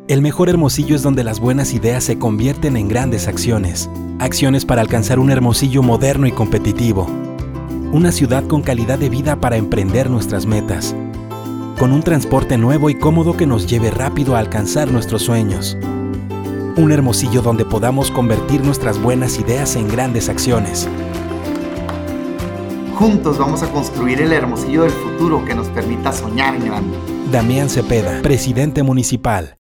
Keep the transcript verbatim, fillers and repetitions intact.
El mejor Hermosillo es donde las buenas ideas se convierten en grandes acciones. Acciones para alcanzar un Hermosillo moderno y competitivo. Una ciudad con calidad de vida para emprender nuestras metas. Con un transporte nuevo y cómodo que nos lleve rápido a alcanzar nuestros sueños. Un Hermosillo donde podamos convertir nuestras buenas ideas en grandes acciones. Juntos vamos a construir el Hermosillo del futuro que nos permita soñar en grande. Damián Cepeda, Presidente Municipal.